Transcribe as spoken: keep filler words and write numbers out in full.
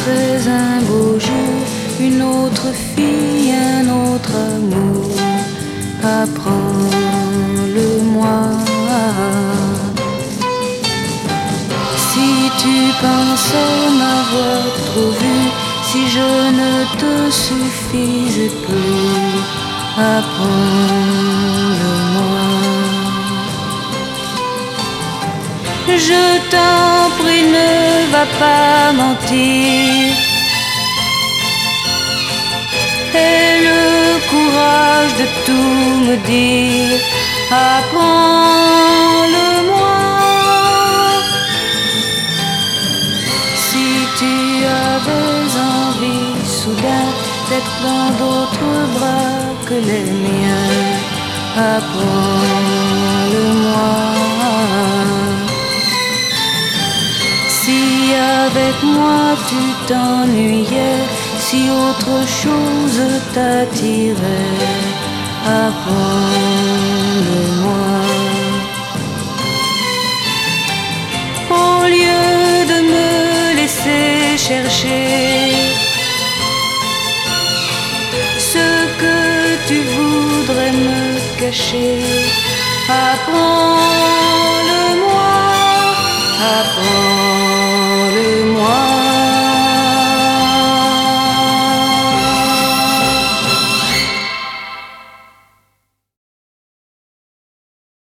après un beau jour, une autre fille, un autre amour. Apprends-le-moi. Si tu pensais m'avoir trop vu, si je ne te suffisais plus, apprends-le-moi. Je t'en prie, ne va pas mentir. Aie le courage de tout me dire. Apprends-le-moi. Si tu avais envie soudain d'être dans d'autres bras que les miens, apprends-le-moi. Si avec moi tu t'ennuyais, si autre chose t'attirait, apprends-le-moi. Au lieu de me laisser chercher ce que tu voudrais me cacher, apprends-le-moi.